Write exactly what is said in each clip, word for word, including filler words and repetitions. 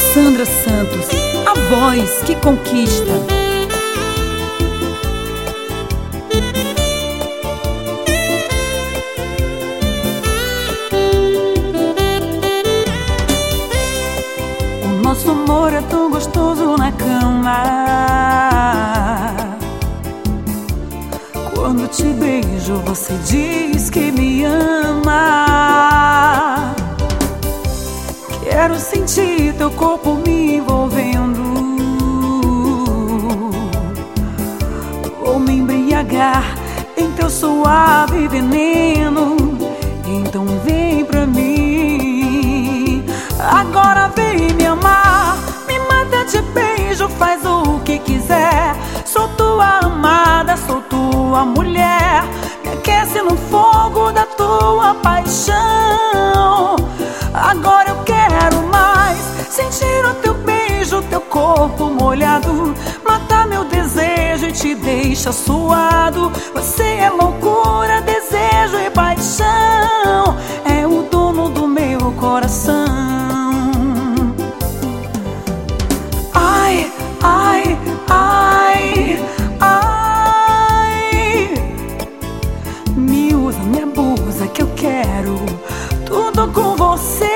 Sandra Santos, a voz que conquista. O nosso amor é tão gostoso na cama. Quando te beijo, você diz que me ama. Quero sentir teu corpo me envolvendo. Vou me embriagar em teu suave veneno. Então vem pra mim. Agora vem me amar. Me mata de beijo, faz o que quiser. Sou tua amada, sou tua mulher. Me aquece no fogo da tua paixão. Agora eu quero mais sentir o teu beijo, teu corpo molhado. Mata meu desejo e te deixa suado. Você é loucura, desejo e paixão. É o dono do meu coração. Ai, ai, ai, ai. Me usa, me abusa que eu quero tudo com você.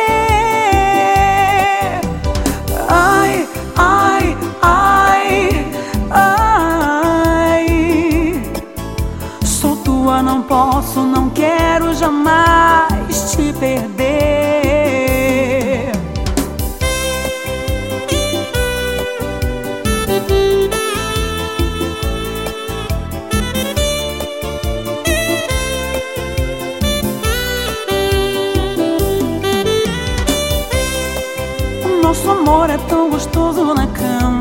Ai, ai, ai, ai. Sou tua, não posso, não quero jamais te perder. Nosso amor é tão gostoso na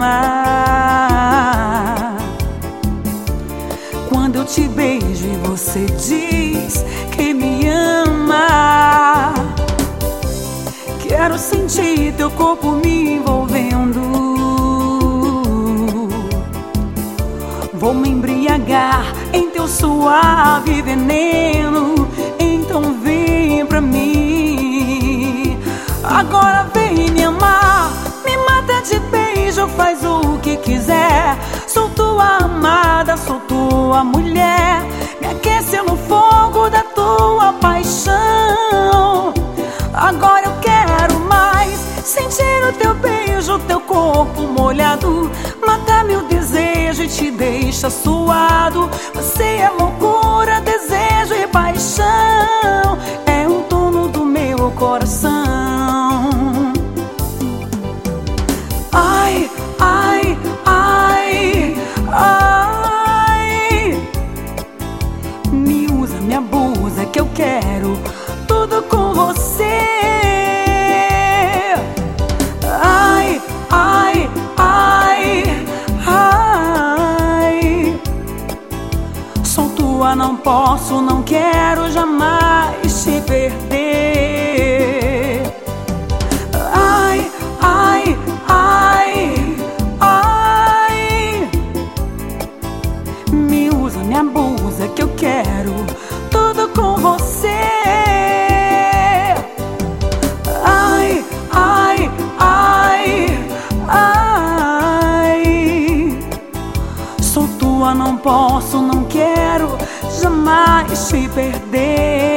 cama. Quando eu te beijo e você diz que me ama. Quero sentir teu corpo me envolvendo. Vou me embriagar em teu suave veneno. Então vem pra mim. Agora vem me amar. Me mata de beijo, faz o que quiser. Sou tua amada, sou tua mulher. Me aquece no fogo da tua paixão. Agora eu quero mais sentir o teu beijo, teu corpo molhado. Mata meu desejo e te deixa suado. Você é loucura, desejo e paixão. É o dono do meu coração. Ai, ai, ai, ai. Me usa, me abusa que eu quero tudo com você. Ai, ai, ai, ai. Sou tua, não posso, não quero jamais te perder. Ai, ai, ai, ai. Me usa, me abusa que eu quero tudo com você. Ai, ai, ai, ai. Sou tua, não posso, não quero jamais te perder.